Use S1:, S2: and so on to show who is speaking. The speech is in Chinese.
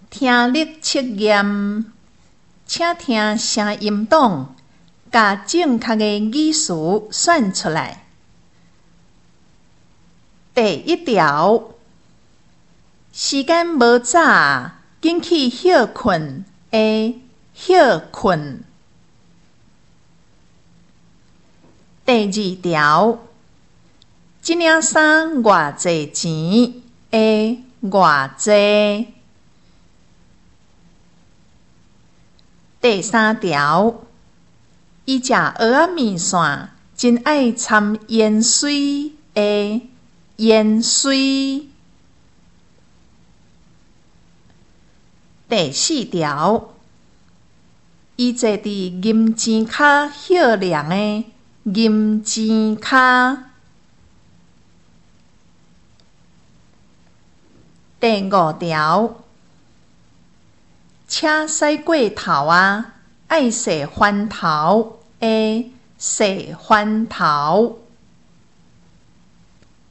S1: 听力测验，请听声音档，把正确的语词选出来。第一条，时间无早，紧去歇困。A. 歇困。第二条，这领衫偌济钱 ？A. 偌济。第三条，伊食蚵仔面线，真爱掺盐水 ？A. 盐水。第四条，伊坐伫银钱骹歇凉的银钱骹。第五条，车驶过头啊，爱洗番头 A. 洗番头。